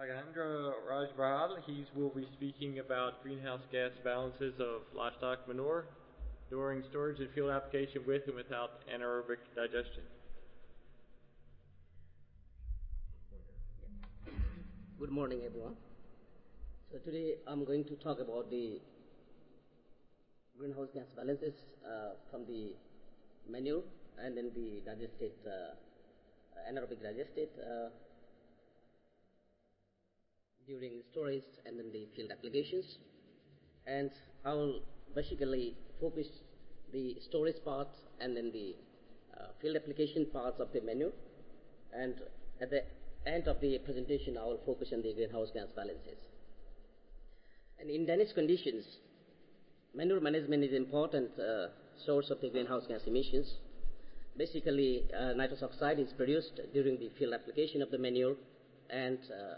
Alejandro Rajbahal. He will be speaking about greenhouse gas balances of livestock manure during storage and field application with and without anaerobic digestion. Good morning, everyone. So today I'm going to talk about the greenhouse gas balances from the manure and then the digested, anaerobic digested during storage and then the field applications. And I will basically focus the storage part and then the field application parts of the manure. And at the end of the presentation, I will focus on the greenhouse gas balances. And in Danish conditions, manure management is an important source of the greenhouse gas emissions. Basically, nitrous oxide is produced during the field application of the manure, and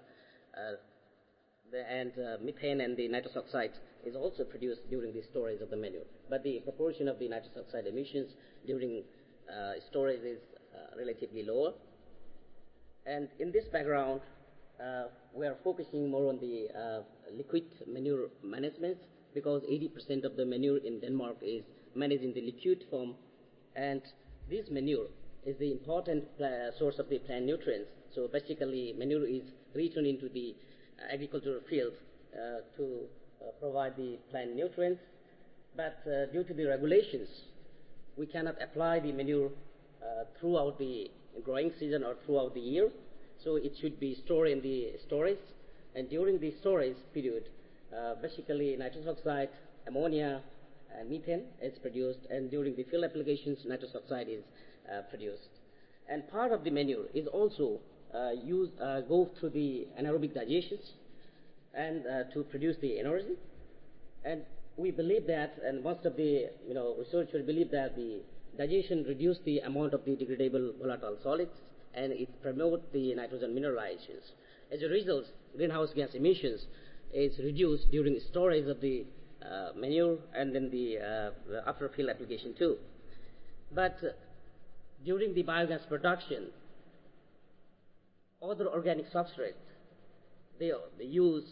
methane and the nitrous oxide is also produced during the storage of the manure. But the proportion of the nitrous oxide emissions during storage is relatively lower. And in this background, we are focusing more on the liquid manure management, because 80% of the manure in Denmark is managed in the liquid form, and this manure is the important source of the plant nutrients. So basically, manure is returned into the agricultural field to provide the plant nutrients, but due to the regulations, we cannot apply the manure throughout the growing season or throughout the year. So it should be stored in the storage, and during the storage period, basically nitrous oxide, ammonia, and methane is produced, and during the field applications, nitrous oxide is produced. And part of the manure is also go through the anaerobic digestions and to produce the energy. And we believe that, and most of the researchers believe that the digestion reduces the amount of the degradable volatile solids, and it promotes the nitrogen mineralizations. As a result, greenhouse gas emissions is reduced during storage of the manure and then the after field application too. But during the biogas production, other organic substrates they use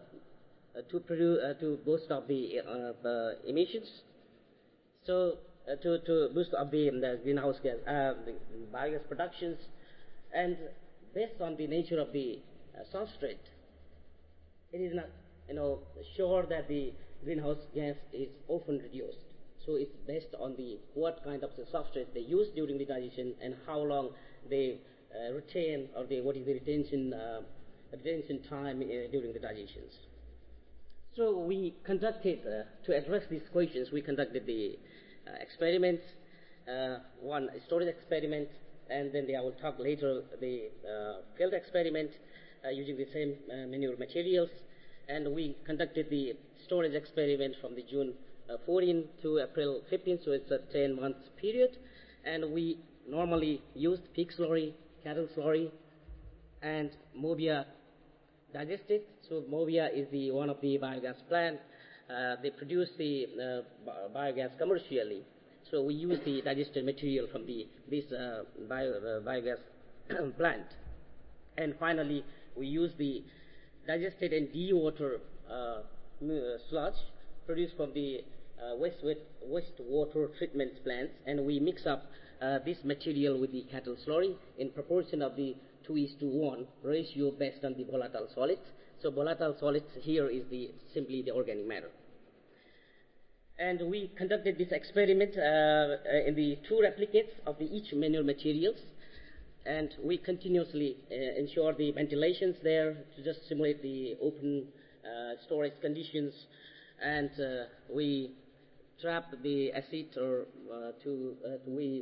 to boost up the emissions. So to boost up the greenhouse gas, the biogas productions, and based on the nature of the substrate, it is not sure that the greenhouse gas is often reduced. So it's based on what kind of the substrate they use during the digestion and how long they retain, or what is the retention time during the digestions. So we conducted, to address these questions, we conducted the experiments, one storage experiment, and then I will talk later the field experiment using the same manure materials. And we conducted the storage experiment from the June 14 to April 15, so it's a 10-month period. And we normally used pig slurry, cattle slurry, and Movia digested. So Movia is one of the biogas plant. They produce the biogas commercially. So we use the digested material from this biogas plant. And finally, we use the digested and dewater sludge produced from the wastewater treatment plants, and we mix up this material with the cattle slurry in proportion of the 2:1 ratio based on the volatile solids. So volatile solids here is simply the organic matter. And we conducted this experiment in the 2 replicates of each manure materials, and we continuously ensure the ventilations there to just simulate the open storage conditions, and we trap the acid, or we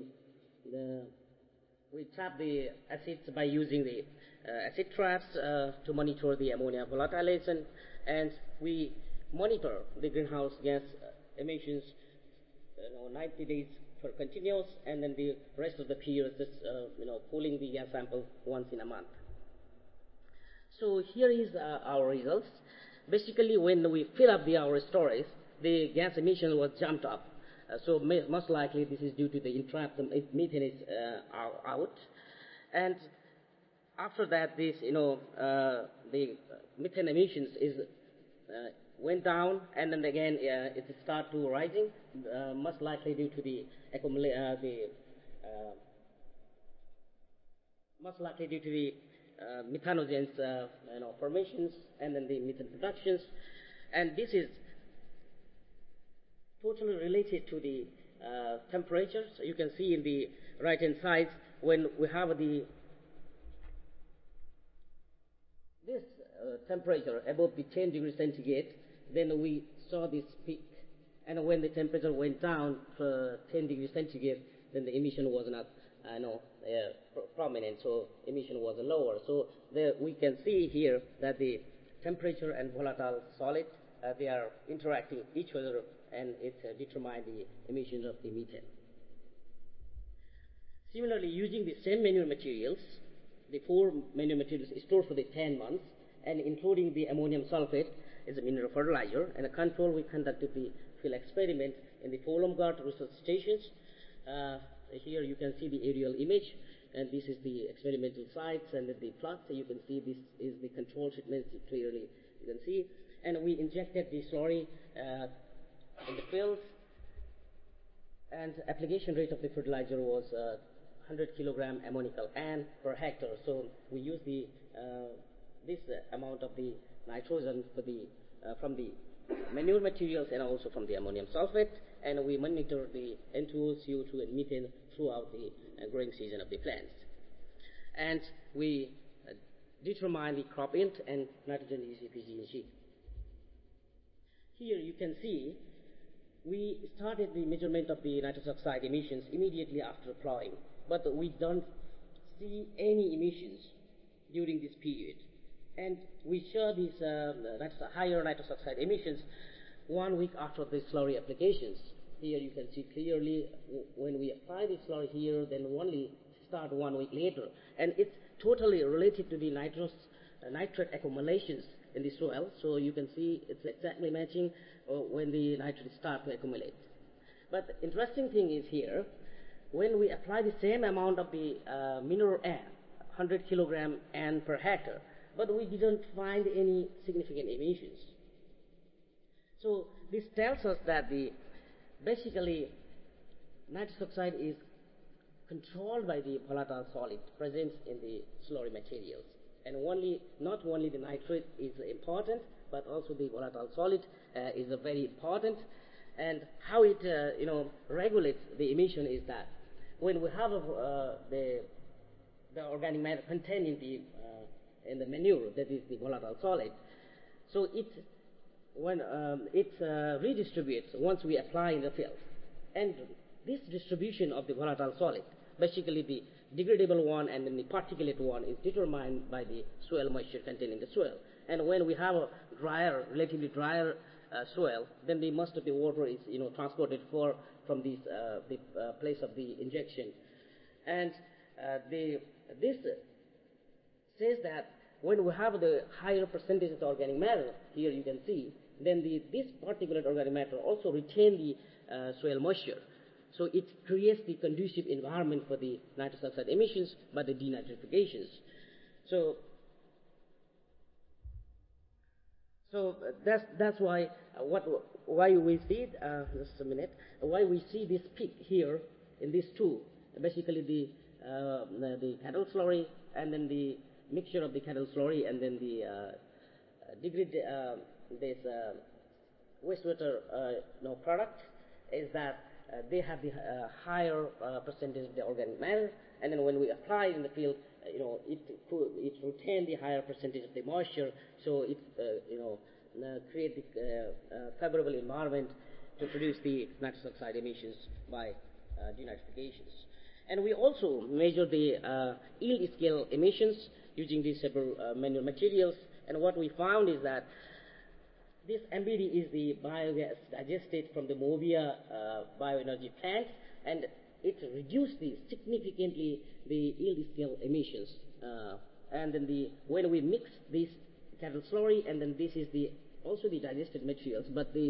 trap the acids by using the acid traps to monitor the ammonia volatilization, and we monitor the greenhouse gas emissions 90 days for continuous, and then the rest of the period just pulling the gas sample once in a month. So here is our results. Basically, when we fill up our storage, the gas emission was jumped up. So most likely this is due to the entrapped methane is out. And after that, this, the methane emissions is went down, and then again it start to rising, most likely due to the most likely due to the methanogens, formations, and then the methane productions, and this is totally related to the temperatures. You can see in the right hand side when we have this temperature above the 10 degrees centigrade, then we saw this peak, and when the temperature went down to 10 degrees centigrade, then the emission was not prominent, so emission was lower. So there we can see here that the temperature and volatile solid, they are interacting each other, and it determines the emissions of the methane. Similarly, using the same manure materials, the 4 manure materials stored for the 10 months, and including the ammonium sulfate as a mineral fertilizer, and a control, we conducted the field experiment in the Folomgart research stations. Here you can see the aerial image, and this is the experimental sites and the plot. So you can see this is the control treatment clearly, you can see. And we injected the slurry in the fields, and application rate of the fertilizer was 100 kilogram ammonical N per hectare. So we use the this amount of the nitrogen for the from the manure materials and also from the ammonium sulfate, and we monitor the N2O, CO2, and methane throughout the growing season of the plants. And we determine the crop yield and nitrogen efficiency. Here you can see we started the measurement of the nitrous oxide emissions immediately after plowing, but we don't see any emissions during this period. And we show these higher nitrous oxide emissions 1 week after the slurry applications. Here you can see clearly when we apply the slurry here, then only start 1 week later. And it's totally related to the nitrate accumulations in the soil. So you can see it's exactly matching when the nitrates start to accumulate. But the interesting thing is here, when we apply the same amount of the mineral N, 100 kilogram N per hectare, but we didn't find any significant emissions. So this tells us that basically nitrous oxide is controlled by the volatile solid present in the slurry materials, and not only the nitrate is important, but also the volatile solid is very important. And how it regulates the emission is that when we have the organic matter contained in the manure, that is the volatile solid, so it redistributes once we apply in the field. And this distribution of the volatile solid, basically the degradable one and then the particulate one, is determined by the soil moisture contained in the soil. And when we have a relatively drier soil, then the most of the water is transported from the place of the injection. And this says that when we have the higher percentage of the organic matter, here you can see, then this particulate organic matter also retain the soil moisture. So it creates the conducive environment for the nitrous oxide emissions by the denitrifications. So that's why why we see it. Just a minute. Why we see this peak here in these two, basically the cattle slurry and then the mixture of the cattle slurry and then the this wastewater product, is that they have the higher percentage of the organic matter, and then when we apply in the field, it retain the higher percentage of the moisture, so it create the favorable environment to produce the nitrous oxide emissions by denitrifications. And we also measure the yield scale emissions using these several manure materials, and what we found is that this MBD is the biogas digested from the Movia bioenergy plant, and it reduced significantly the yield scale emissions. And then when we mix this cattle slurry, and then this is also the digested materials, but this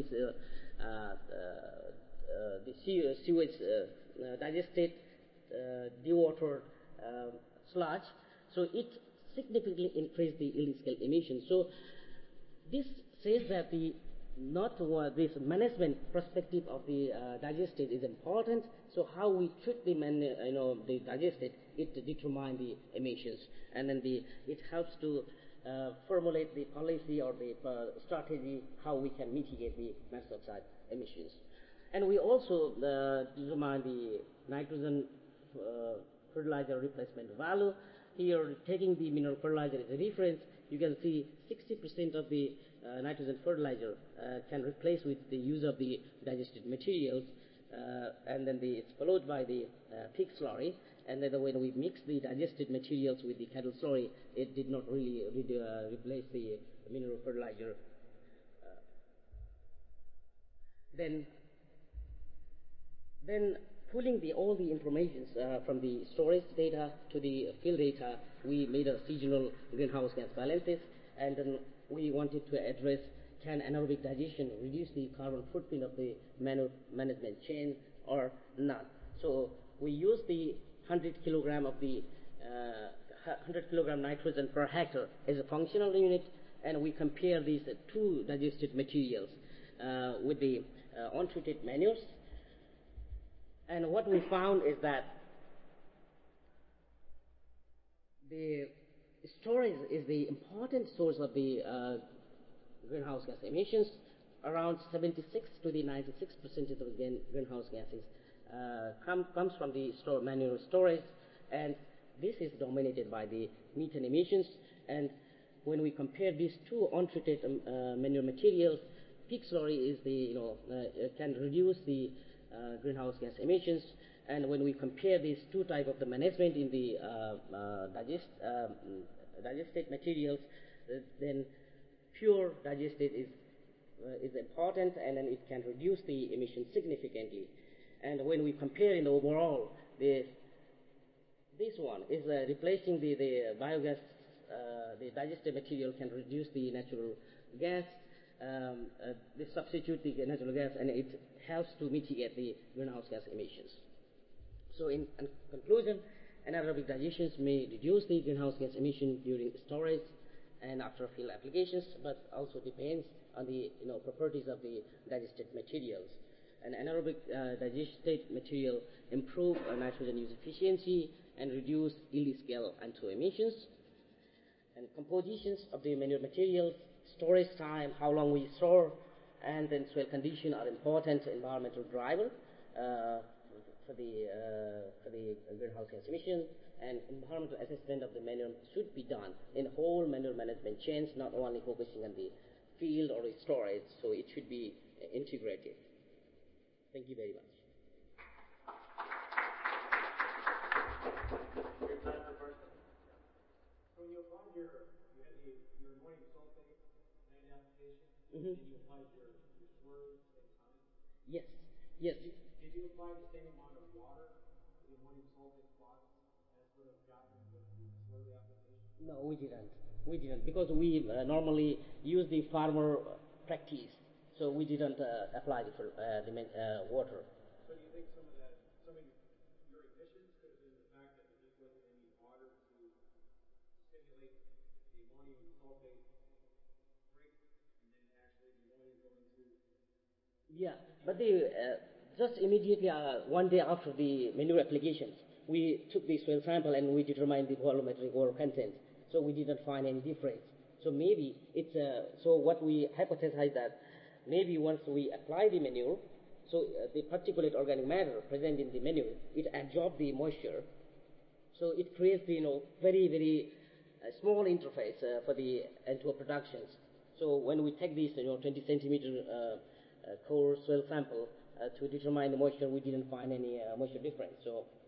the sewage digested dewatered sludge, so it significantly increase the yield scale emissions. So this says that the not this management perspective of the digestate is important. So how we treat the the digestate, it determine the emissions, and then it helps to formulate the policy or the strategy how we can mitigate the nitrous oxide emissions. And we also determine the nitrogen fertilizer replacement value. Here, taking the mineral fertilizer as a reference, you can see 60% of the nitrogen fertilizer can replace with the use of the digested materials, and then it's followed by the pig slurry. And then when we mix the digested materials with the cattle slurry, it did not really replace the mineral fertilizer. Then pulling all the information from the storage data to the field data, we made a seasonal greenhouse gas balances, and then we wanted to address, can anaerobic digestion reduce the carbon footprint of the management chain or not. So we use the 100 kilogram of the 100 kilogram nitrogen per hectare as a functional unit, and we compare these two digested materials with the untreated manures. And what we found is that the storage is the important source of the greenhouse gas emissions. Around 76 to the 96% of the greenhouse gases comes from the manure storage, and this is dominated by the methane emissions. And when we compare these two untreated manure materials, pig slurry is can reduce the greenhouse gas emissions. And when we compare these two types of the management in the digestate materials, then pure digestate is important, and then it can reduce the emissions significantly. And when we compare in the overall, this one is replacing the biogas. The digestate material can reduce the natural gas. They substitute the natural gas, and it helps to mitigate the greenhouse gas emissions. So in conclusion, anaerobic digestions may reduce the greenhouse gas emission during storage and after field applications, but also depends on the properties of the digested materials. And anaerobic digestate material improve nitrogen use efficiency and reduce yield scale N2 emissions. And compositions of the manure materials, storage time, how long we store, and then soil condition are important environmental driver for the greenhouse gas emission. And environmental assessment of the manure should be done in whole manure management chains, not only focusing on the field or the storage. So it should be integrated. Thank you very much. Your time for questions? So when you applied you had your ammonium sulfate land application, and you applied your slurry at the same time? Yes. Did you apply the same amount of water to the ammonium sulfate plots as would have gotten with the slurry application? No, we didn't, because we normally use the farmer practice, so we didn't apply the water. So do you think some of your emissions could have been the fact that there just wasn't any water to stimulate the ammonium sulfate break, and then actually the ammonia going to... Yeah, but just immediately one day after the manure applications, we took the soil sample and we determined the volumetric water content. So we didn't find any difference. So maybe it's so what we hypothesized that maybe once we apply the manure, so the particulate organic matter present in the manure, it absorbs the moisture. So it creates the very very small interface for the N2O productions. So when we take this 20 centimeter core soil sample to determine the moisture, we didn't find any moisture difference. So